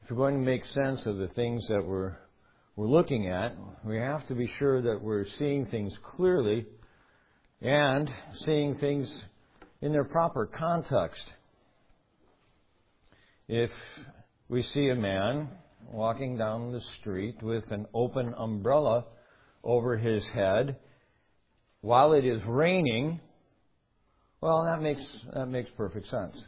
we're going to make sense of the things that we're looking at, we have to be sure that we're seeing things clearly and seeing things in their proper context. If we see a man walking down the street with an open umbrella over his head while it is raining, well, that makes perfect sense.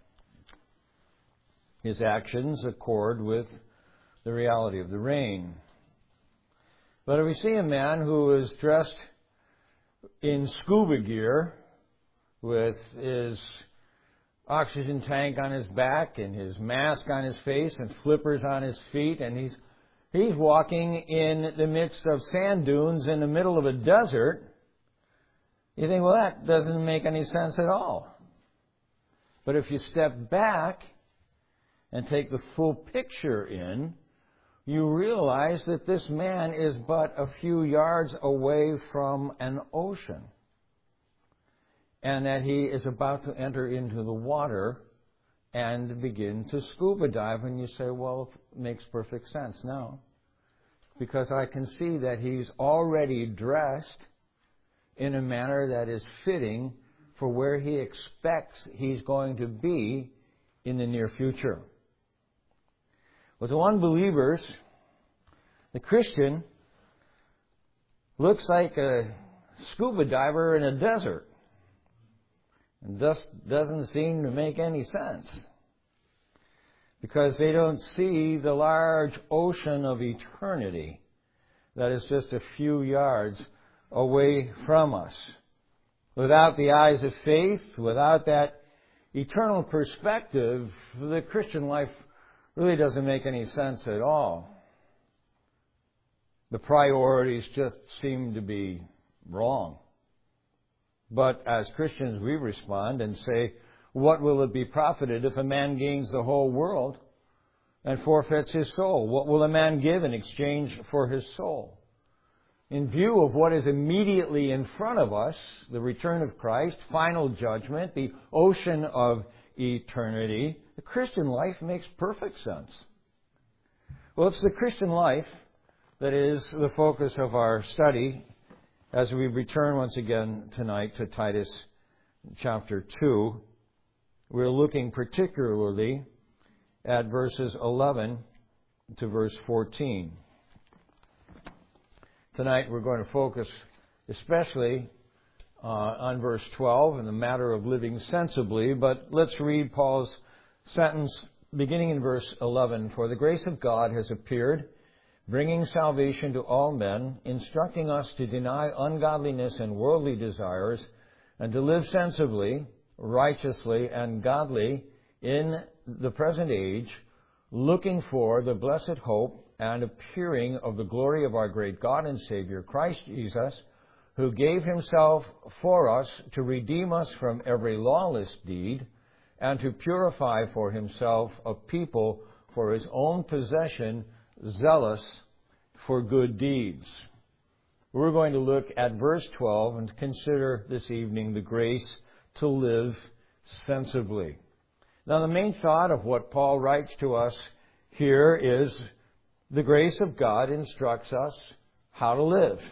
His actions accord with the reality of the rain. But if we see a man who is dressed in scuba gear with his oxygen tank on his back and his mask on his face and flippers on his feet, and he's walking in the midst of sand dunes in the middle of a desert, you think, well, that doesn't make any sense at all. But if you step back and take the full picture in, you realize that this man is but a few yards away from an ocean, and that he is about to enter into the water and begin to scuba dive. And you say, well, it makes perfect sense. No, because I can see that he's already dressed in a manner that is fitting for where he expects he's going to be in the near future. With the unbelievers, the Christian looks like a scuba diver in a desert. And just doesn't seem to make any sense, because they don't see the large ocean of eternity that is just a few yards away from us. Without the eyes of faith, without that eternal perspective, the Christian life really doesn't make any sense at all. The priorities just seem to be wrong. But as Christians, we respond and say, what will it be profited if a man gains the whole world and forfeits his soul? What will a man give in exchange for his soul? In view of what is immediately in front of us, the return of Christ, final judgment, the ocean of eternity, the Christian life makes perfect sense. Well, it's the Christian life that is the focus of our study as we return once again tonight to Titus chapter 2. We're looking particularly at verses 11 to verse 14. Tonight we're going to focus especially on verse 12 and the matter of living sensibly, but let's read Paul's sentence beginning in verse 11. For the grace of God has appeared, bringing salvation to all men, instructing us to deny ungodliness and worldly desires, and to live sensibly, righteously, and godly in the present age, looking for the blessed hope and appearing of the glory of our great God and Savior, Christ Jesus, who gave himself for us to redeem us from every lawless deed, and to purify for himself a people for his own possession, zealous for good deeds. We're going to look at verse 12 and consider this evening the grace to live sensibly. Now, the main thought of what Paul writes to us here is the grace of God instructs us how to live.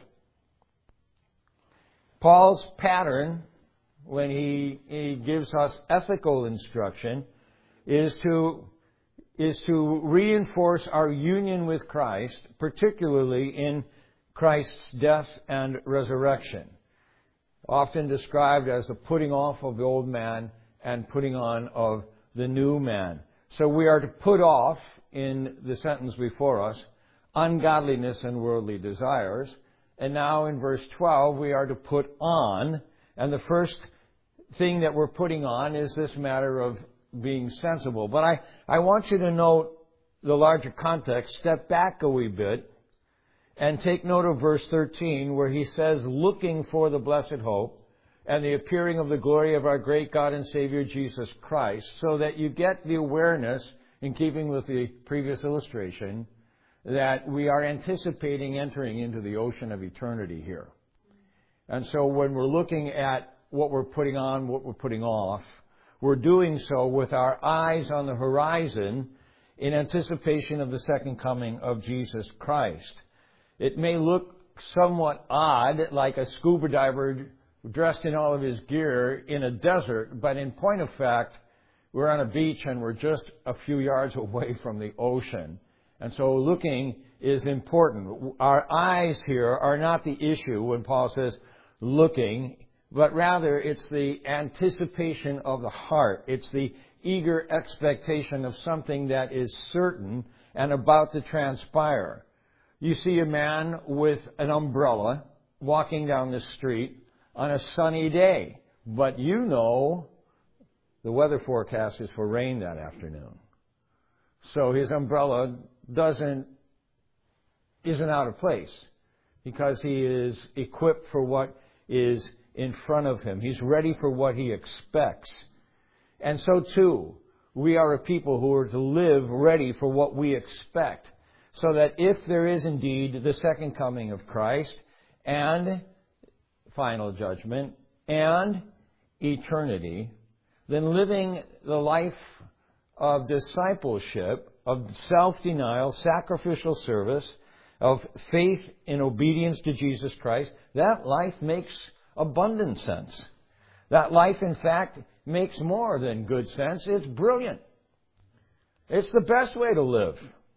Paul's pattern, when he gives us ethical instruction, is to reinforce our union with Christ, particularly in Christ's death and resurrection, often described as the putting off of the old man and putting on of the new man. So we are to put off, in the sentence before us, ungodliness and worldly desires. And now in verse 12, we are to put on, and the first thing that we're putting on is this matter of being sensible. But I want you to note the larger context, step back a wee bit, and take note of verse 13, where he says, looking for the blessed hope and the appearing of the glory of our great God and Savior Jesus Christ, so that you get the awareness, in keeping with the previous illustration, that we are anticipating entering into the ocean of eternity here. And so when we're looking at what we're putting on, what we're putting off, we're doing so with our eyes on the horizon in anticipation of the second coming of Jesus Christ. It may look somewhat odd, like a scuba diver dressed in all of his gear in a desert, but in point of fact, we're on a beach and we're just a few yards away from the ocean. And so looking is important. Our eyes here are not the issue when Paul says looking, but rather it's the anticipation of the heart. It's the eager expectation of something that is certain and about to transpire. You see a man with an umbrella walking down the street on a sunny day, but you know the weather forecast is for rain that afternoon. So his umbrella isn't out of place because he is equipped for what is in front of him. He's ready for what he expects. And so too, we are a people who are to live ready for what we expect, so that if there is indeed the second coming of Christ and final judgment and eternity, then living the life of discipleship, of self-denial, sacrificial service, of faith in obedience to Jesus Christ, that life makes abundant sense. That life, in fact, makes more than good sense. It's brilliant. It's the best way to live.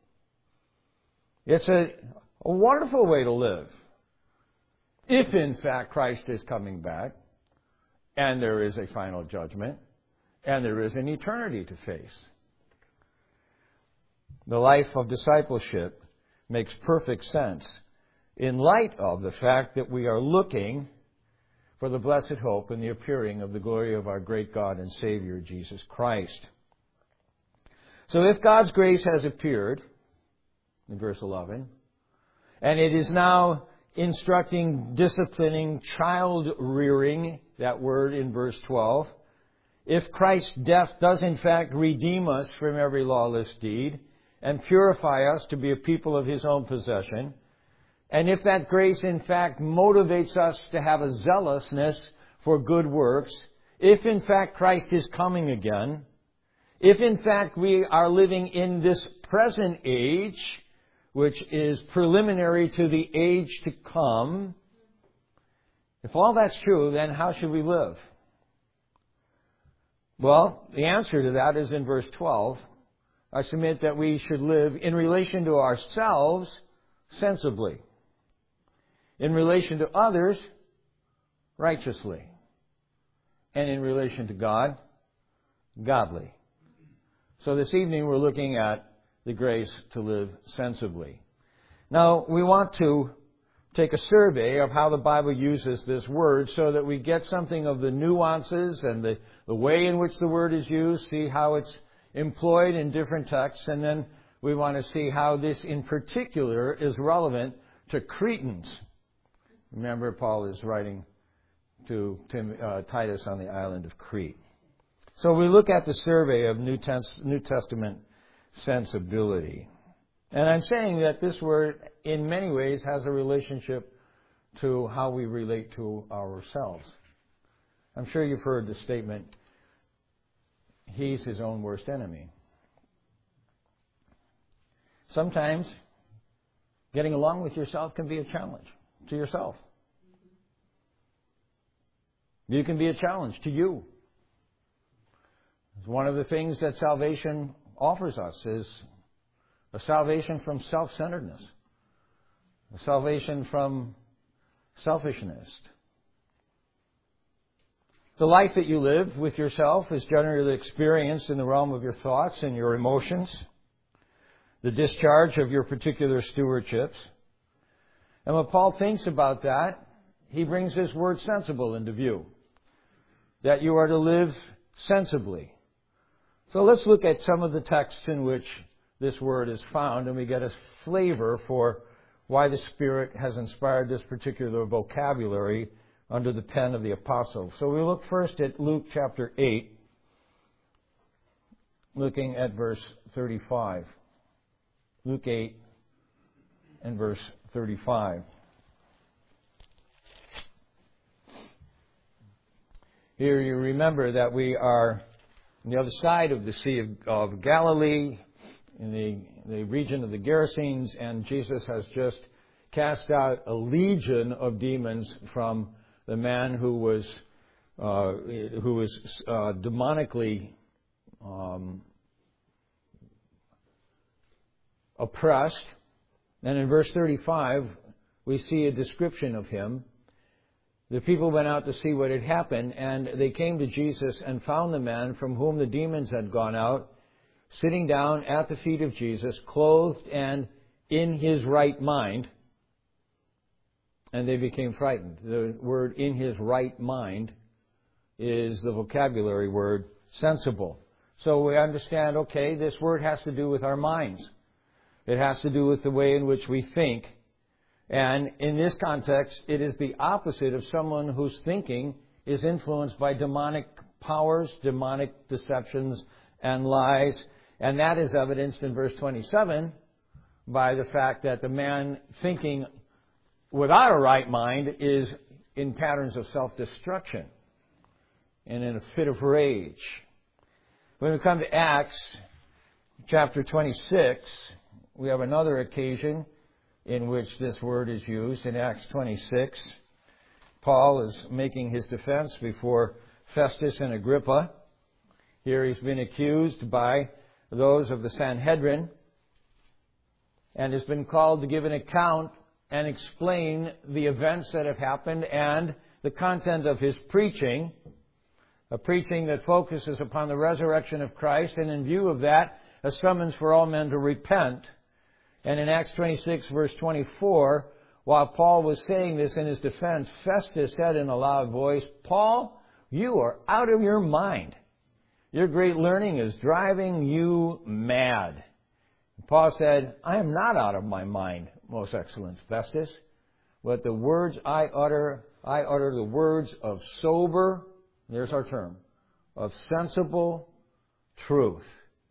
It's a wonderful way to live. If, in fact, Christ is coming back, and there is a final judgment, and there is an eternity to face. The life of discipleship makes perfect sense in light of the fact that we are looking for the blessed hope and the appearing of the glory of our great God and Savior, Jesus Christ. So if God's grace has appeared, in verse 11, and it is now instructing, disciplining, child-rearing, that word in verse 12, if Christ's death does in fact redeem us from every lawless deed and purify us to be a people of His own possession, and if that grace in fact motivates us to have a zealousness for good works, if in fact Christ is coming again, if in fact we are living in this present age, which is preliminary to the age to come, if all that's true, then how should we live? Well, the answer to that is in verse 12. I submit that we should live in relation to ourselves sensibly, in relation to others righteously, and in relation to God godly. So this evening we're looking at the grace to live sensibly. Now, we want to take a survey of how the Bible uses this word so that we get something of the nuances and the way in which the word is used, see how it's employed in different texts, and then we want to see how this in particular is relevant to Cretans. Remember, Paul is writing to Titus on the island of Crete. So we look at the survey of New Testament sensibility. And I'm saying that this word, in many ways, has a relationship to how we relate to ourselves. I'm sure you've heard the statement, he's his own worst enemy. Sometimes getting along with yourself can be a challenge to yourself. You can be a challenge to you. One of the things that salvation offers us is a salvation from self-centeredness, a salvation from selfishness. The life that you live with yourself is generally experienced in the realm of your thoughts and your emotions, the discharge of your particular stewardships. And when Paul thinks about that, he brings this word sensible into view, that you are to live sensibly. So let's look at some of the texts in which this word is found, and we get a flavor for why the Spirit has inspired this particular vocabulary under the pen of the apostle. So we look first at Luke chapter 8, looking at verse 35. Luke 8 and verse 35. Here you remember that we are on the other side of the Sea of Galilee, in the region of the Gerasenes, and Jesus has just cast out a legion of demons from the man who was demonically oppressed. And in verse 35, we see a description of him. The people went out to see what had happened, and they came to Jesus and found the man from whom the demons had gone out, sitting down at the feet of Jesus, clothed and in his right mind. And they became frightened. The word "in his right mind" is the vocabulary word sensible. So we understand, okay, this word has to do with our minds. It has to do with the way in which we think. And in this context, it is the opposite of someone whose thinking is influenced by demonic powers, demonic deceptions, and lies. And that is evidenced in verse 27 by the fact that the man thinking without a right mind is in patterns of self-destruction and in a fit of rage. When we come to Acts chapter 26, we have another occasion in which this word is used. In Acts 26, Paul is making his defense before Festus and Agrippa. Here he's been accused by those of the Sanhedrin and has been called to give an account and explain the events that have happened and the content of his preaching, a preaching that focuses upon the resurrection of Christ, and in view of that, a summons for all men to repent. And in Acts 26, verse 24, while Paul was saying this in his defense, Festus said in a loud voice, "Paul, you are out of your mind. Your great learning is driving you mad." Paul said, "I am not out of my mind, most excellent Festus, but the words I utter the words of sober," there's our term, "of sensible truth."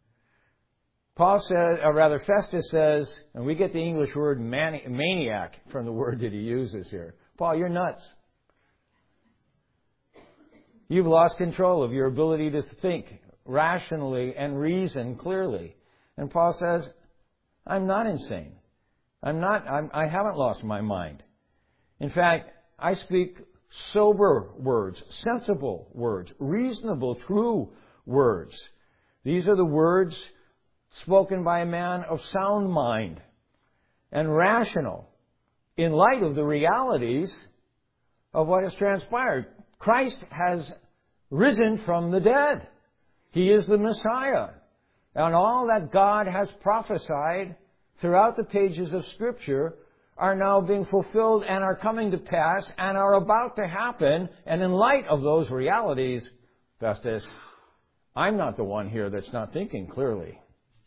Paul said, or rather Festus says, and we get the English word maniac from the word that he uses here. "Paul, you're nuts. You've lost control of your ability to think rationally and reason clearly." And Paul says, "I'm not insane. I haven't lost my mind. In fact, I speak sober words, sensible words, reasonable, true words. These are the words spoken by a man of sound mind and rational in light of the realities of what has transpired. Christ has risen from the dead. He is the Messiah. And all that God has prophesied throughout the pages of Scripture are now being fulfilled and are coming to pass and are about to happen. And in light of those realities, Festus, I'm not the one here that's not thinking clearly.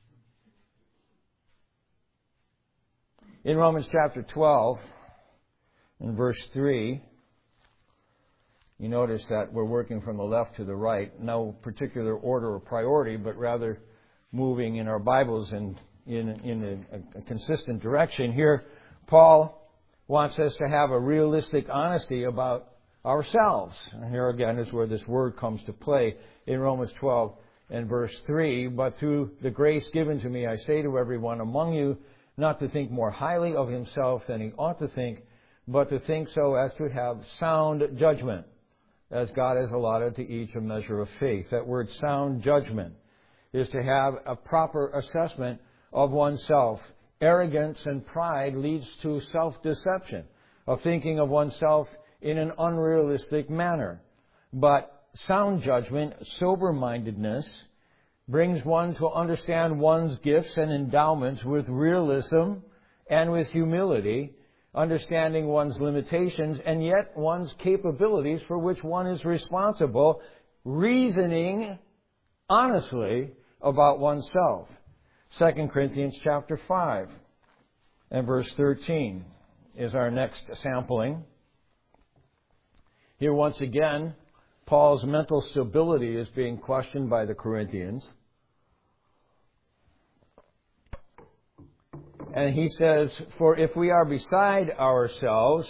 In Romans chapter 12, in verse 3, you notice that we're working from the left to the right. No particular order or priority, but rather moving in our Bibles in a consistent direction. Here, Paul wants us to have a realistic honesty about ourselves. And here again is where this word comes to play in Romans 12 and verse 3. "But through the grace given to me, I say to everyone among you, not to think more highly of himself than he ought to think, but to think so as to have sound judgment, as God has allotted to each a measure of faith." That word sound judgment is to have a proper assessment of oneself. Arrogance and pride leads to self-deception, of thinking of oneself in an unrealistic manner. But sound judgment, sober-mindedness, brings one to understand one's gifts and endowments with realism and with humility, understanding one's limitations and yet one's capabilities for which one is responsible, reasoning honestly about oneself. 2 Corinthians chapter 5 and verse 13 is our next sampling. Here once again, Paul's mental stability is being questioned by the Corinthians. And he says, "For if we are beside ourselves,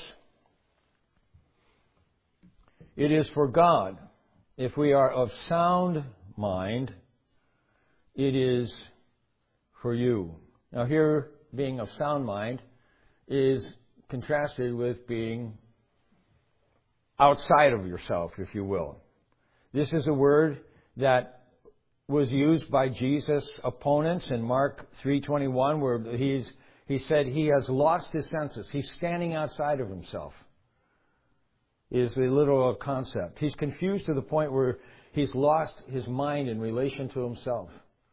it is for God. If we are of sound mind, it is for you. Now here, being of sound mind is contrasted with being outside of yourself, if you will. This is a word that was used by Jesus' opponents in Mark 3:21, where he said he has lost his senses. He's standing outside of himself, is the literal concept. He's confused to the point where he's lost his mind in relation to himself.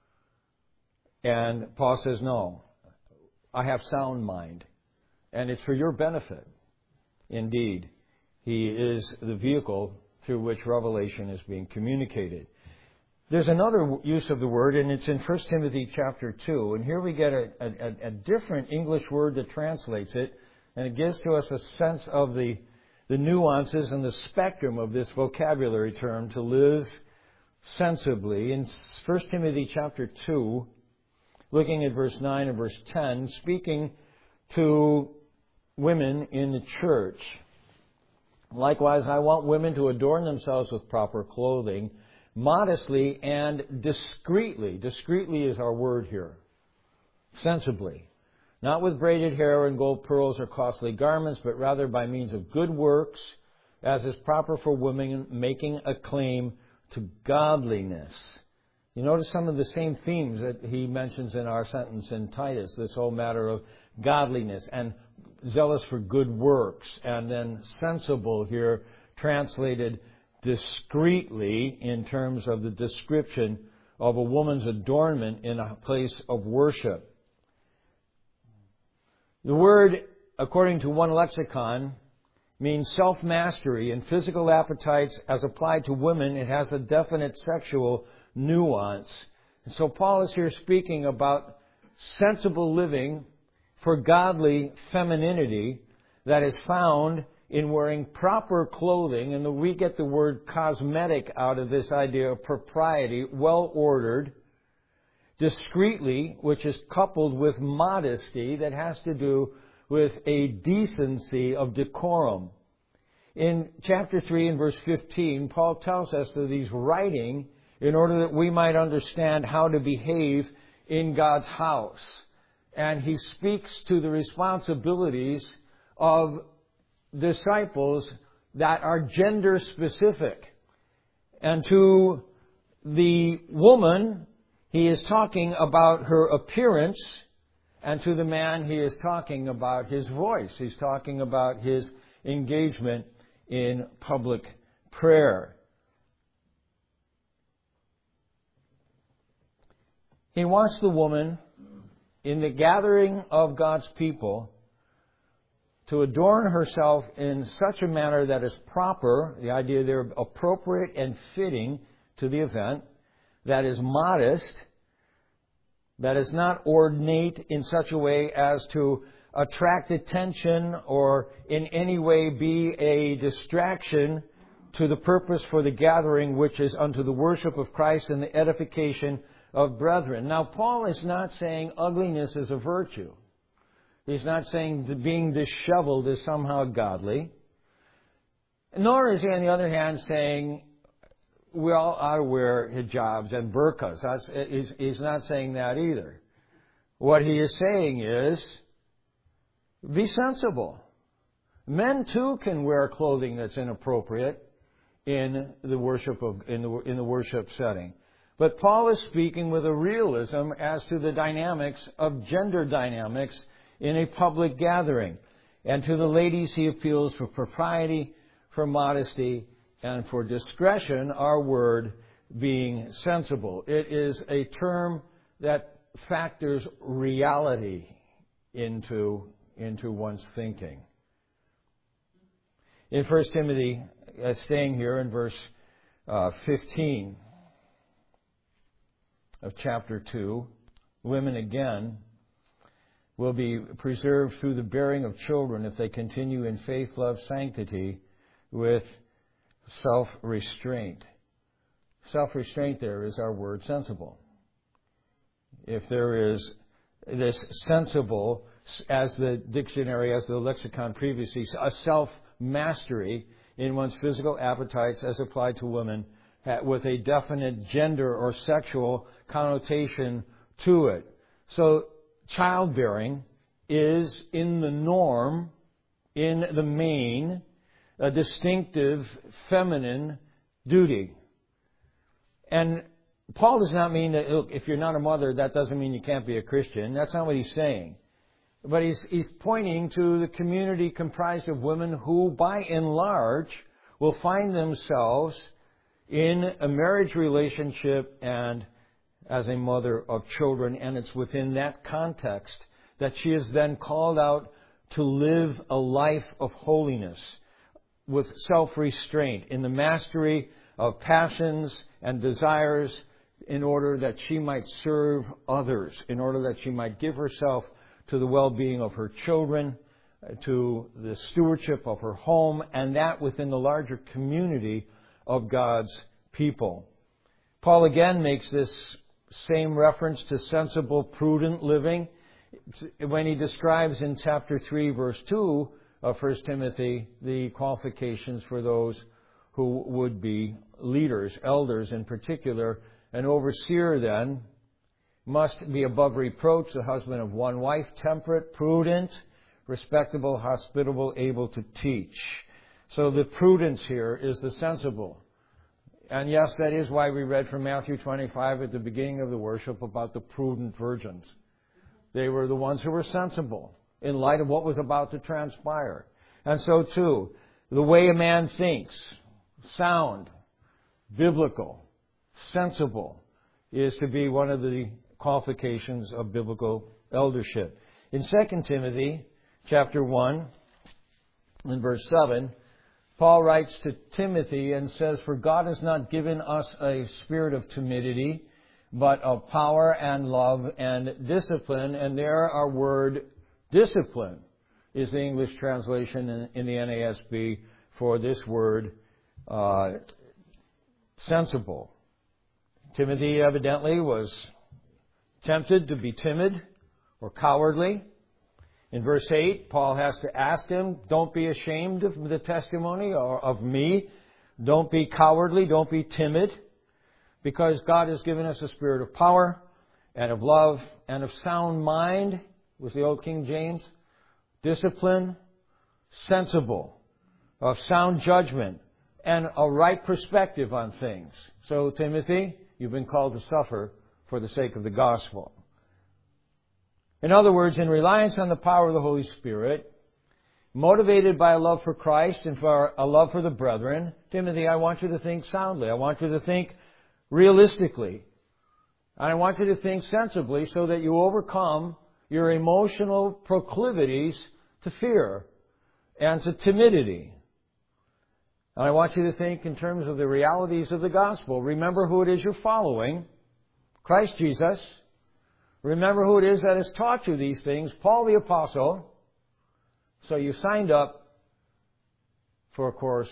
And Paul says, no, I have sound mind. And it's for your benefit. Indeed, he is the vehicle through which revelation is being communicated. There's another use of the word, and it's in 1 Timothy chapter 2. And here we get a different English word that translates it, and it gives to us a sense of the nuances and the spectrum of this vocabulary term, to live sensibly. In 1 Timothy chapter 2, looking at verse 9 and verse 10, speaking to women in the church. Likewise, I want women to adorn themselves with proper clothing, modestly and discreetly. Discreetly is our word here. Sensibly. Not with braided hair and gold pearls or costly garments, but rather by means of good works, as is proper for women making a claim to godliness. You notice some of the same themes that he mentions in our sentence in Titus, this whole matter of godliness and zealous for good works, and then sensible here translated discreetly in terms of the description of a woman's adornment in a place of worship. The word, according to one lexicon, means self-mastery in physical appetites. As applied to women, it has a definite sexual nuance. And so Paul is here speaking about sensible living for godly femininity that is found in wearing proper clothing. And we get the word cosmetic out of this idea of propriety, well ordered, discreetly, which is coupled with modesty that has to do with a decency of decorum. In chapter 3 and verse 15, Paul tells us that he's writing in order that we might understand how to behave in God's house. And he speaks to the responsibilities of disciples that are gender specific. And to the woman, he is talking about her appearance, and to the man, he is talking about his voice. He's talking about his engagement in public prayer. He wants the woman, in the gathering of God's people, to adorn herself in such a manner that is proper, the idea there, appropriate and fitting to the event, that is modest, that is not ornate in such a way as to attract attention or in any way be a distraction to the purpose for the gathering, which is unto the worship of Christ and the edification of brethren. Now, Paul is not saying ugliness is a virtue. He's not saying that being disheveled is somehow godly. Nor is he, on the other hand, saying we all ought to wear hijabs and burqas. He's not saying that either. What he is saying is, be sensible. Men too can wear clothing that's inappropriate in the worship in the worship setting. But Paul is speaking with a realism as to the dynamics of gender dynamics in a public gathering. And to the ladies, he appeals for propriety, for modesty, and for discretion, our word being sensible. It is a term that factors reality into one's thinking. In 1 Timothy, staying here in verse 15 of chapter 2, women again will be preserved through the bearing of children if they continue in faith, love, sanctity with self-restraint. Self-restraint there is our word sensible. If there is this sensible, as the dictionary, as the lexicon previously, a self-mastery in one's physical appetites as applied to women with a definite gender or sexual connotation to it. So childbearing is in the norm, in the main, a distinctive feminine duty. And Paul does not mean that, look, if you're not a mother, that doesn't mean you can't be a Christian. That's not what he's saying. But he's pointing to the community comprised of women who, by and large, will find themselves in a marriage relationship and as a mother of children. And it's within that context that she is then called out to live a life of holiness with self-restraint in the mastery of passions and desires, in order that she might serve others, in order that she might give herself to the well-being of her children, to the stewardship of her home, and that within the larger community of God's people. Paul again makes this same reference to sensible, prudent living when he describes in chapter 3, verse 2 of 1 Timothy, the qualifications for those who would be leaders, elders in particular. An overseer, then, must be above reproach, the husband of one wife, temperate, prudent, respectable, hospitable, able to teach. So the prudence here is the sensible. And yes, that is why we read from Matthew 25 at the beginning of the worship about the prudent virgins. They were the ones who were sensible in light of what was about to transpire. And so, too, the way a man thinks, sound, biblical, sensible, is to be one of the qualifications of biblical eldership. In 2 Timothy chapter 1, in verse 7, Paul writes to Timothy and says, "For God has not given us a spirit of timidity, but of power and love and discipline." And there our word discipline is the English translation in the NASB for this word sensible. Timothy evidently was tempted to be timid or cowardly. In verse 8, Paul has to ask him, don't be ashamed of the testimony or of me. Don't be cowardly. Don't be timid. Because God has given us a spirit of power and of love and of sound mind, was the old King James. Discipline, sensible, of sound judgment, and a right perspective on things. So, Timothy, you've been called to suffer for the sake of the gospel. In other words, in reliance on the power of the Holy Spirit, motivated by a love for Christ and for a love for the brethren, Timothy, I want you to think soundly. I want you to think realistically. And I want you to think sensibly so that you overcome your emotional proclivities to fear and to timidity. And I want you to think in terms of the realities of the gospel. Remember who it is you're following. Christ Jesus. Remember who it is that has taught you these things. Paul the Apostle. So you signed up for a course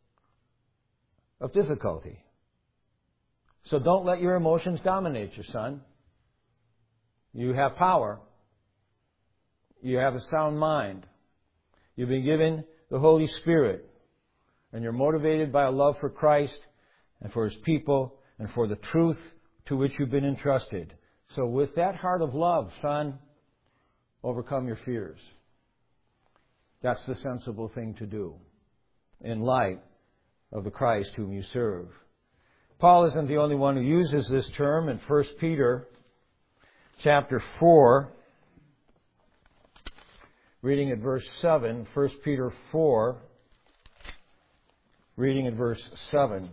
of difficulty. So don't let your emotions dominate you, son. You have power. You have a sound mind. You've been given the Holy Spirit. And you're motivated by a love for Christ and for His people and for the truth to which you've been entrusted. So with that heart of love, son, overcome your fears. That's the sensible thing to do in light of the Christ whom you serve. Paul isn't the only one who uses this term. In 1 Peter chapter 4, reading at verse 7, 1 Peter 4, reading at verse 7.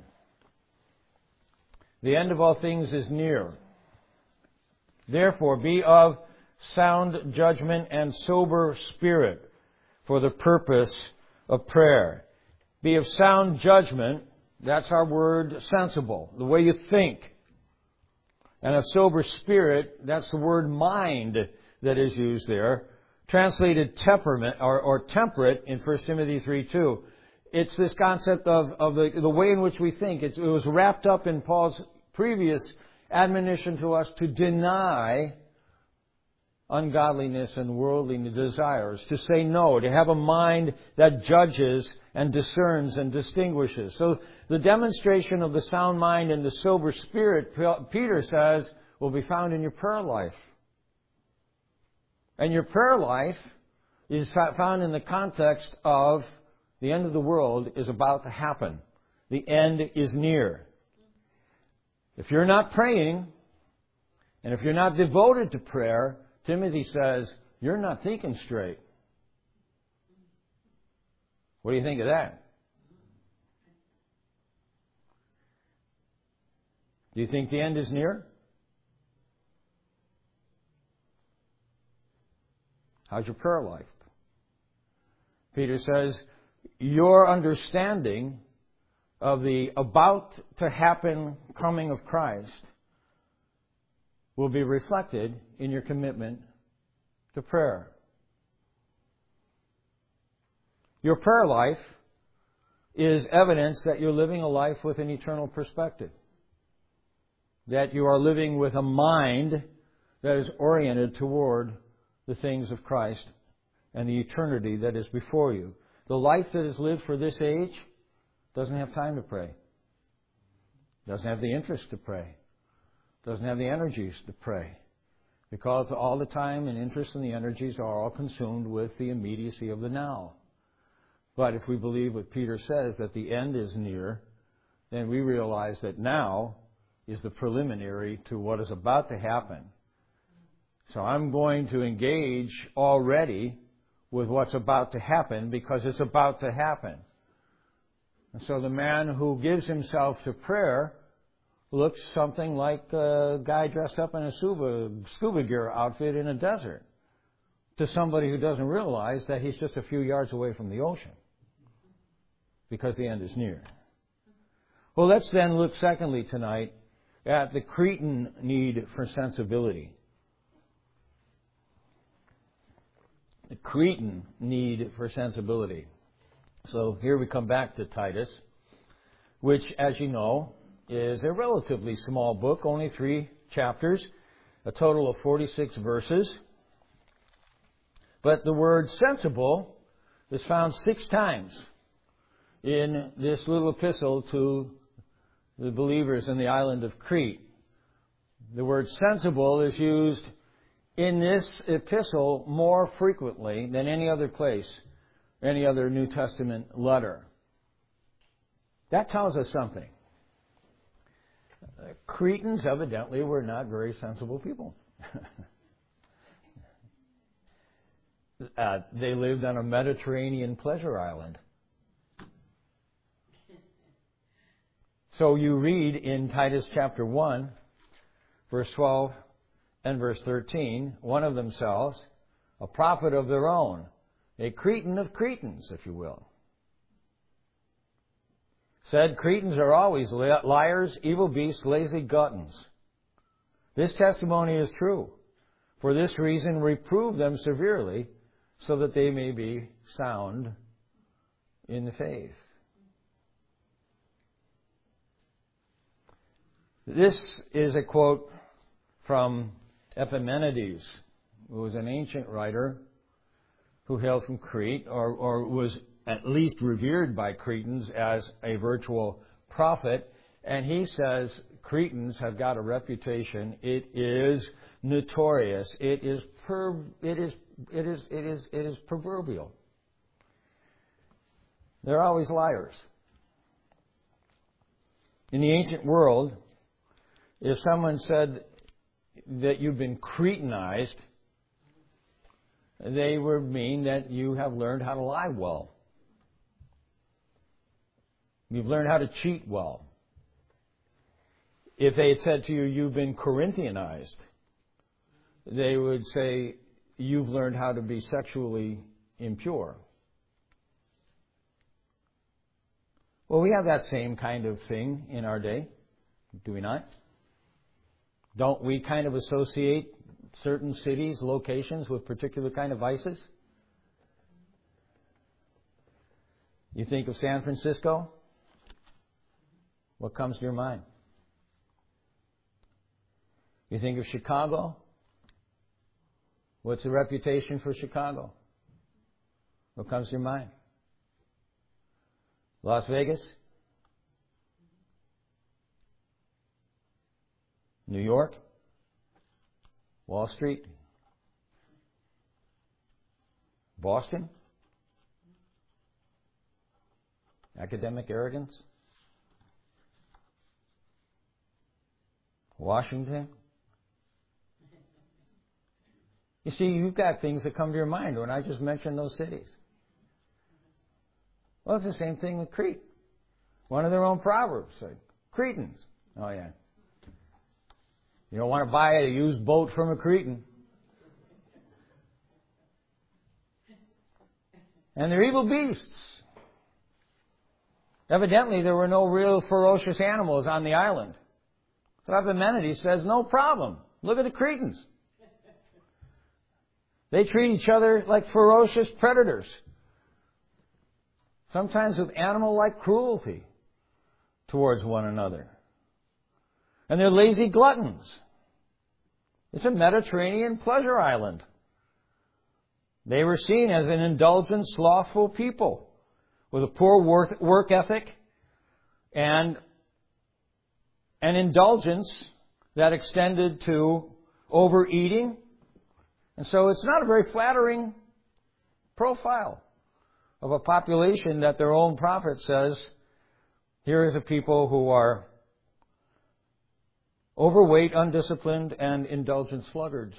The end of all things is near. Therefore, be of sound judgment and sober spirit for the purpose of prayer. Be of sound judgment, that's our word sensible, the way you think. And of sober spirit, that's the word mind that is used there. Translated temperament or temperate in 1 Timothy 3:2. It's this concept of the way in which we think. It was wrapped up in Paul's previous admonition to us to deny ungodliness and worldly desires, to say no, to have a mind that judges and discerns and distinguishes. So the demonstration of the sound mind and the sober spirit, Peter says, will be found in your prayer life. And your prayer life is found in the context of the end of the world is about to happen. The end is near. If you're not praying, and if you're not devoted to prayer, Timothy says, you're not thinking straight. What do you think of that? Do you think the end is near? How's your prayer life? Peter says, your understanding of the about to happen coming of Christ will be reflected in your commitment to prayer. Your prayer life is evidence that you're living a life with an eternal perspective. That you are living with a mind that is oriented toward the things of Christ and the eternity that is before you. The life that is lived for this age doesn't have time to pray. Doesn't have the interest to pray. Doesn't have the energies to pray. Because all the time and interest and the energies are all consumed with the immediacy of the now. But if we believe what Peter says, that the end is near, then we realize that now is the preliminary to what is about to happen. So I'm going to engage already with what's about to happen because it's about to happen. And so the man who gives himself to prayer looks something like a guy dressed up in a scuba gear outfit in a desert to somebody who doesn't realize that he's just a few yards away from the ocean because the end is near. Well, let's then look secondly tonight at the Cretan need for sensibility. The Cretan need for sensibility. So here we come back to Titus, which, as you know, is a relatively small book, only 3 chapters, a total of 46 verses. But the word sensible is found 6 times in this little epistle to the believers in the island of Crete. The word sensible is used in this epistle more frequently than any other place, any other New Testament letter. That tells us something. Cretans evidently were not very sensible people. They lived on a Mediterranean pleasure island. So you read in Titus chapter 1, verse 12 and verse 13, one of themselves, a prophet of their own, a Cretan of Cretans, if you will, said, Cretans are always liars, evil beasts, lazy gluttons. This testimony is true. For this reason, reprove them severely, so that they may be sound in the faith. This is a quote from Epimenides, who was an ancient writer who hailed from Crete, or was at least revered by Cretans as a virtual prophet. And he says Cretans have got a reputation. It is notorious. It is proverbial. They're always liars. In the ancient world, if someone said that you've been Cretanized, they would mean that you have learned how to lie well. You've learned how to cheat well. If they had said to you, you've been Corinthianized, they would say, you've learned how to be sexually impure. Well, we have that same kind of thing in our day, do we not? Don't we kind of associate certain cities, locations with particular kind of vices? You think of San Francisco? What comes to your mind? You think of Chicago? What's the reputation for Chicago? What comes to your mind? Las Vegas? New York? Wall Street? Boston? Academic arrogance? Washington? You see, you've got things that come to your mind when I just mentioned those cities. Well, it's the same thing with Crete. One of their own proverbs, like, Cretans. Oh, yeah. You don't want to buy a used boat from a Cretan. And they're evil beasts. Evidently, there were no real ferocious animals on the island. So Epimenides says, no problem. Look at the Cretans. They treat each other like ferocious predators. Sometimes with animal-like cruelty towards one another. And they're lazy gluttons. It's a Mediterranean pleasure island. They were seen as an indulgent, slothful people with a poor work ethic and an indulgence that extended to overeating. And so it's not a very flattering profile of a population that their own prophet says, here is a people who are overweight, undisciplined, and indulgent sluggards.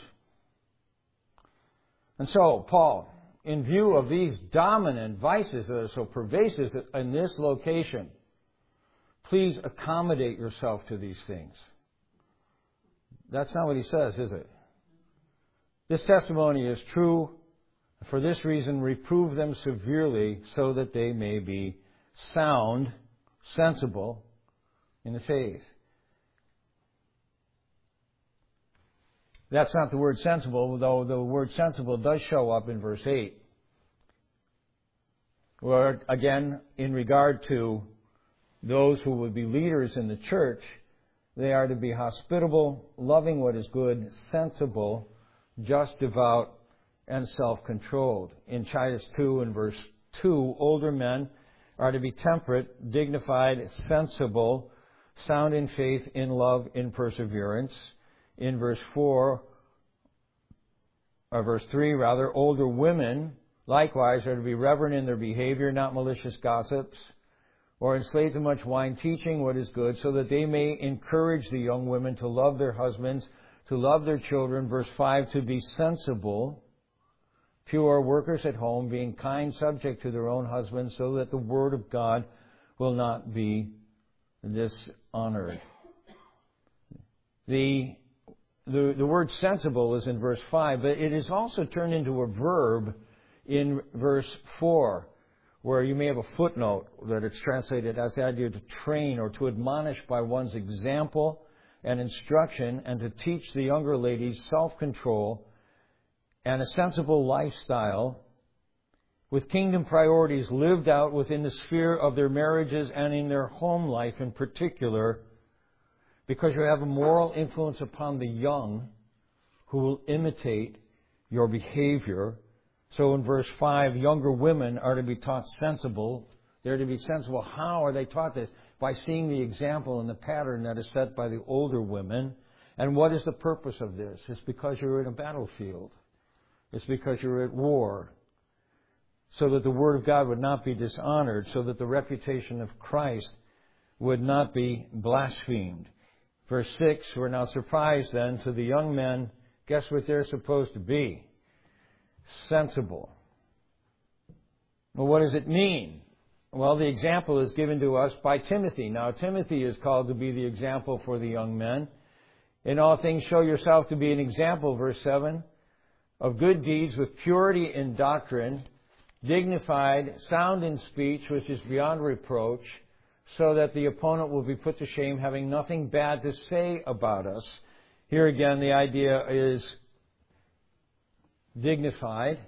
And so, Paul, in view of these dominant vices that are so pervasive in this location, please accommodate yourself to these things. That's not what he says, is it? This testimony is true. For this reason, reprove them severely so that they may be sound, sensible in the faith. That's not the word sensible, though the word sensible does show up in verse 8. Where, again, in regard to those who would be leaders in the church, they are to be hospitable, loving what is good, sensible, just, devout, and self-controlled. In Titus 2 and verse 2, older men are to be temperate, dignified, sensible, sound in faith, in love, in perseverance. In verse 3, older women likewise are to be reverent in their behavior, not malicious gossips, or enslaved to much wine, teaching what is good, so that they may encourage the young women to love their husbands, to love their children. Verse 5, to be sensible, pure, workers at home, being kind, subject to their own husbands, so that the word of God will not be dishonored. The word sensible is in verse 5, but it is also turned into a verb in verse 4, where you may have a footnote that it's translated as the idea to train or to admonish by one's example and instruction, and to teach the younger ladies self-control and a sensible lifestyle with kingdom priorities lived out within the sphere of their marriages and in their home life in particular, because you have a moral influence upon the young who will imitate your behavior. So in verse 5, younger women are to be taught sensible. They're to be sensible. How are they taught this? By seeing the example and the pattern that is set by the older women. And what is the purpose of this? It's because you're in a battlefield. It's because you're at war. So that the Word of God would not be dishonored. So that the reputation of Christ would not be blasphemed. Verse 6, we're now surprised then to the young men. Guess what they're supposed to be? Sensible. Well, what does it mean? Well, the example is given to us by Timothy. Now, Timothy is called to be the example for the young men. In all things, show yourself to be an example, verse 7, of good deeds with purity in doctrine, dignified, sound in speech, which is beyond reproach, so that the opponent will be put to shame, having nothing bad to say about us. Here again, the idea is dignified.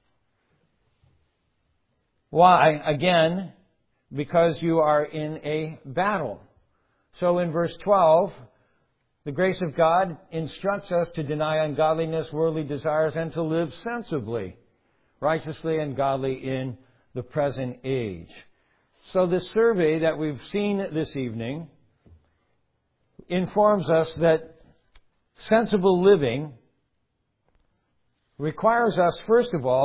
Why? Again, because you are in a battle. So in verse 12, the grace of God instructs us to deny ungodliness, worldly desires, and to live sensibly, righteously, and godly in the present age. So this survey that we've seen this evening informs us that sensible living requires us, first of all,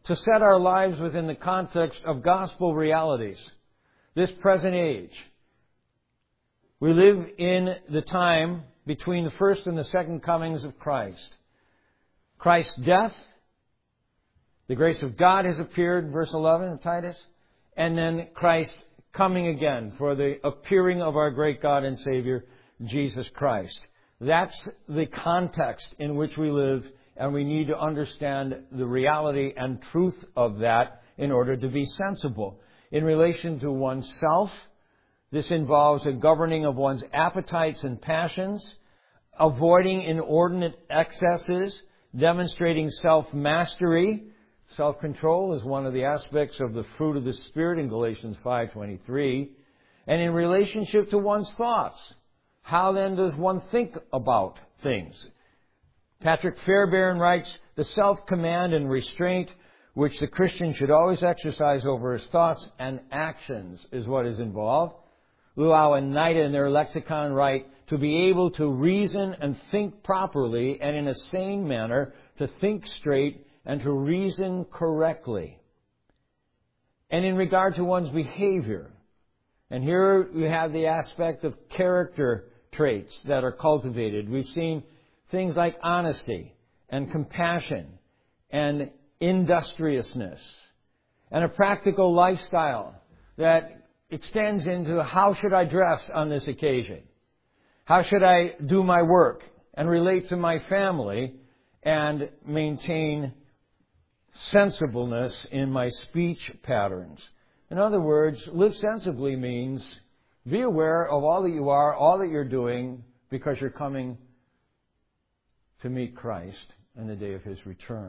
to set our lives within the context of gospel realities. This present age. We live in the time between the first and the second comings of Christ. Christ's death, the grace of God has appeared, verse 11 in Titus, and then Christ coming again for the appearing of our great God and Savior, Jesus Christ. That's the context in which we live, and we need to understand the reality and truth of that in order to be sensible. In relation to oneself, this involves a governing of one's appetites and passions, avoiding inordinate excesses, demonstrating self-mastery. Self-control is one of the aspects of the fruit of the Spirit in Galatians 5:23. And in relationship to one's thoughts, how then does one think about things? Patrick Fairbairn writes, the self-command and restraint which the Christian should always exercise over his thoughts and actions is what is involved. Luau and Naida in their lexicon write, to be able to reason and think properly and in a sane manner, to think straight and to reason correctly. And in regard to one's behavior, and here we have the aspect of character traits that are cultivated. We've seen things like honesty and compassion and industriousness and a practical lifestyle that extends into how should I dress on this occasion? How should I do my work and relate to my family and maintain sensibleness in my speech patterns? In other words, live sensibly means be aware of all that you are, all that you're doing, because you're coming to meet Christ in the day of His return.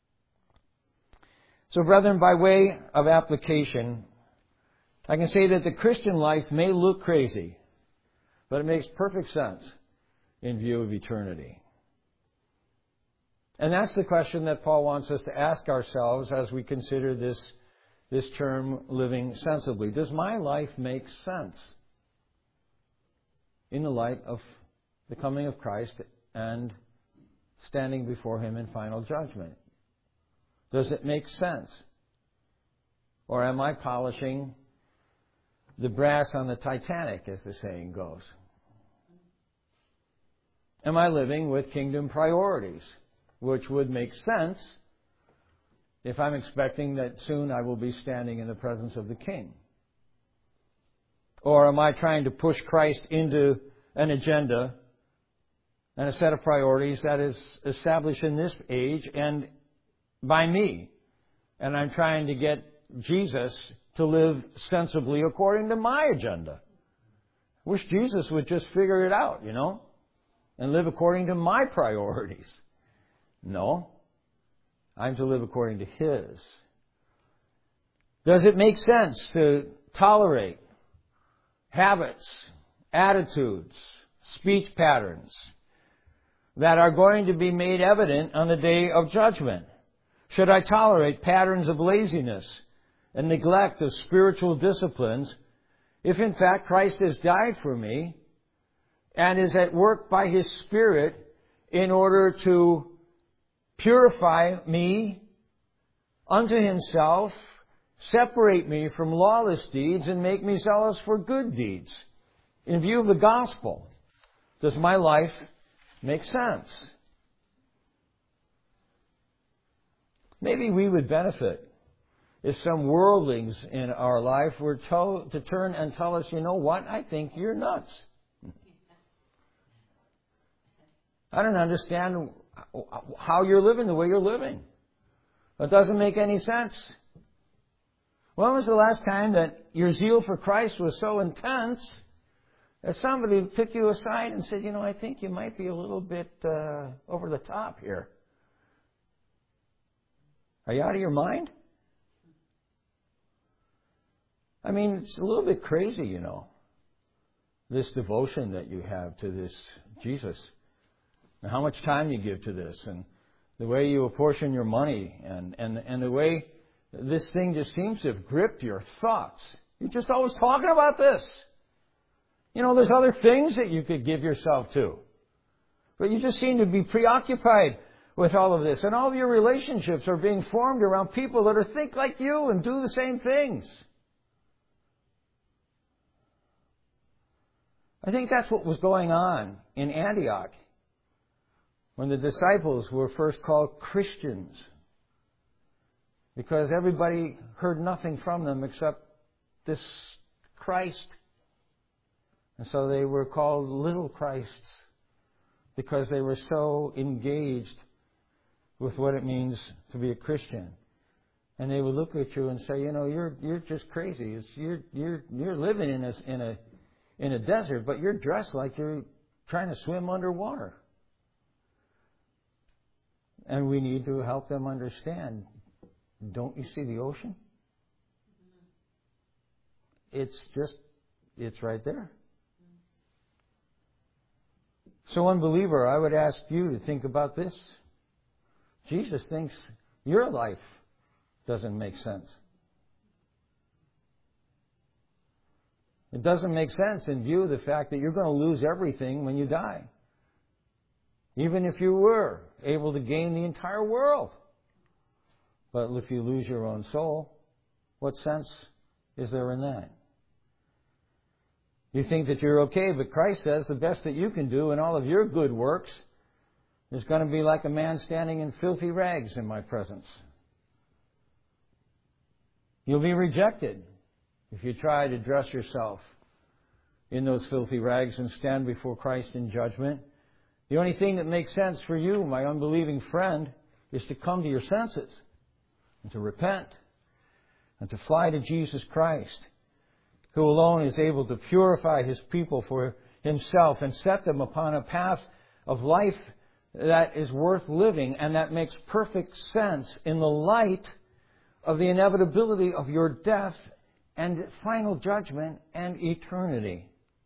So, brethren, by way of application, I can say that the Christian life may look crazy, but it makes perfect sense in view of eternity. And that's the question that Paul wants us to ask ourselves as we consider this term, living sensibly. Does my life make sense in the light of the coming of Christ and standing before Him in final judgment? Does it make sense? Or am I polishing the brass on the Titanic, as the saying goes? Am I living with kingdom priorities, which would make sense if I'm expecting that soon I will be standing in the presence of the King? Or am I trying to push Christ into an agenda and a set of priorities that is established in this age and by me? And I'm trying to get Jesus to live sensibly according to my agenda. Wish Jesus would just figure it out, and live according to my priorities. No. I'm to live according to His. Does it make sense to tolerate habits, attitudes, speech patterns that are going to be made evident on the day of judgment? Should I tolerate patterns of laziness and neglect of spiritual disciplines if in fact Christ has died for me and is at work by His Spirit in order to purify me unto Himself, separate me from lawless deeds, and make me zealous for good deeds? In view of the gospel, does my life make sense? Maybe we would benefit if some worldlings in our life were told to turn and tell us, you know what, I think you're nuts. I don't understand how you're living the way you're living. It doesn't make any sense. When was the last time that your zeal for Christ was so intense that somebody took you aside and said, I think you might be a little bit over the top here? Are you out of your mind? I mean, it's a little bit crazy, this devotion that you have to this Jesus. And how much time you give to this, and the way you apportion your money, and the way this thing just seems to have gripped your thoughts. You're just always talking about this. There's other things that you could give yourself to. But you just seem to be preoccupied with all of this. And all of your relationships are being formed around people that think like you and do the same things. I think that's what was going on in Antioch when the disciples were first called Christians. Because everybody heard nothing from them except this Christ. And so they were called little Christs because they were so engaged with what it means to be a Christian. And they would look at you and say, you're just crazy. You're living in a desert, but you're dressed like you're trying to swim underwater. And we need to help them understand. Don't you see the ocean? It's right there. So, unbeliever, I would ask you to think about this. Jesus thinks your life doesn't make sense. It doesn't make sense in view of the fact that you're going to lose everything when you die. Even if you were able to gain the entire world. But if you lose your own soul, what sense is there in that? You think that you're okay, but Christ says the best that you can do in all of your good works is going to be like a man standing in filthy rags in my presence. You'll be rejected if you try to dress yourself in those filthy rags and stand before Christ in judgment. The only thing that makes sense for you, my unbelieving friend, is to come to your senses and to repent and to fly to Jesus Christ, who alone is able to purify His people for Himself and set them upon a path of life that is worth living and that makes perfect sense in the light of the inevitability of your death and final judgment and eternity.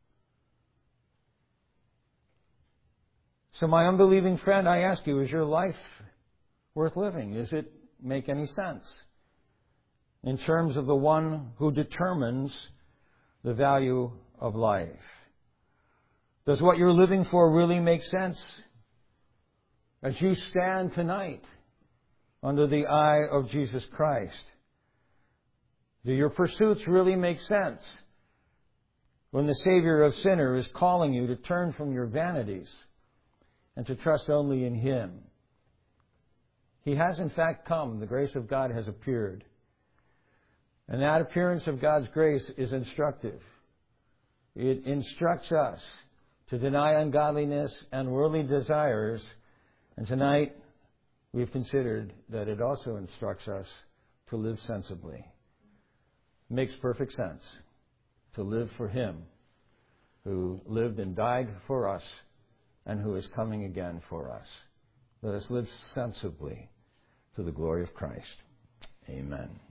So my unbelieving friend, I ask you, is your life worth living? Does it make any sense in terms of the one who determines the value of life? Does what you're living for really make sense as you stand tonight under the eye of Jesus Christ? Do your pursuits really make sense when the Savior of sinners is calling you to turn from your vanities and to trust only in Him? He has in fact come. The grace of God has appeared. And that appearance of God's grace is instructive. It instructs us to deny ungodliness and worldly desires. And tonight we've considered that it also instructs us to live sensibly. It makes perfect sense to live for Him who lived and died for us and who is coming again for us. Let us live sensibly to the glory of Christ. Amen.